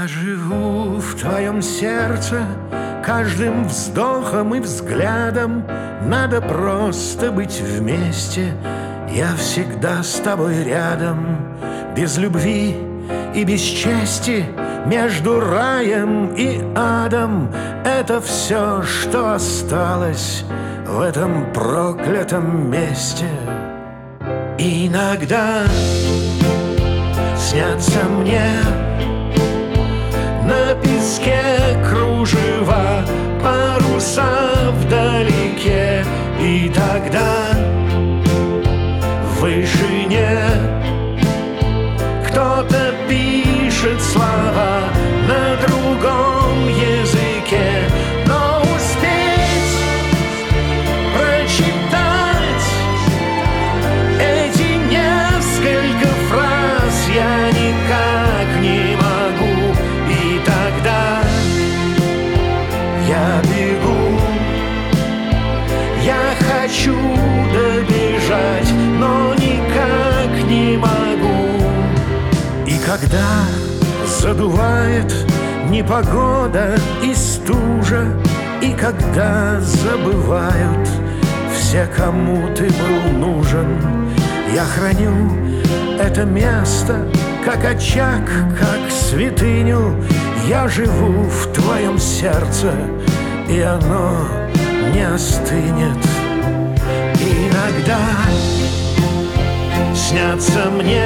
Я живу в твоем сердце, каждым вздохом и взглядом. Надо просто быть вместе, я всегда с тобой рядом. Без любви и без чести, между раем и адом, это все, что осталось в этом проклятом месте. Иногда снятся мне на песке кружева, паруса вдалеке, и тогда в вышине кто-то пишет слова на другом языке. Но успеть прочитать эти несколько фраз я никак не могу. И тогда я бегу, я хочу добежать, но никак не могу. И когда задувает непогода и стужа, и когда забывают все, кому ты был нужен, я храню это место как очаг, как святыню. Я живу в твоем сердце, и оно не остынет. Иногда снятся мне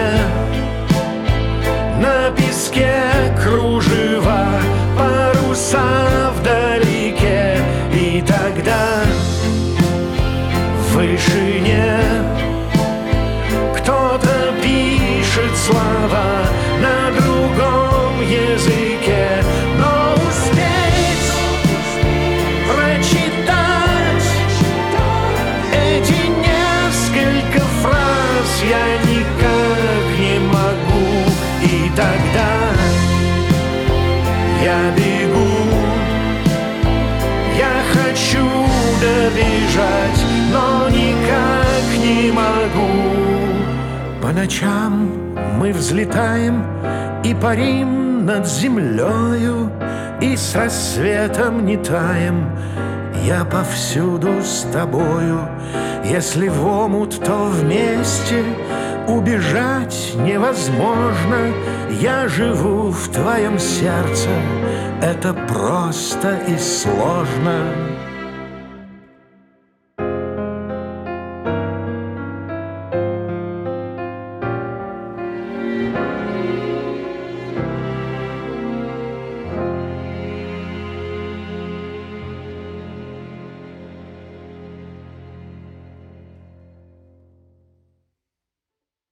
на песке кружева, паруса вдалеке, и тогда в вышине кто-то пишет слова на другом языке. Но успеть прочитать эти несколько фраз я никак не могу. И тогда я бегу, я хочу добежать, но никак не могу. По ночам мы взлетаем и парим над землею, и с рассветом не таем. Я повсюду с тобою. Если в омут, то вместе. Убежать невозможно. Я живу в твоем сердце. Это просто и сложно.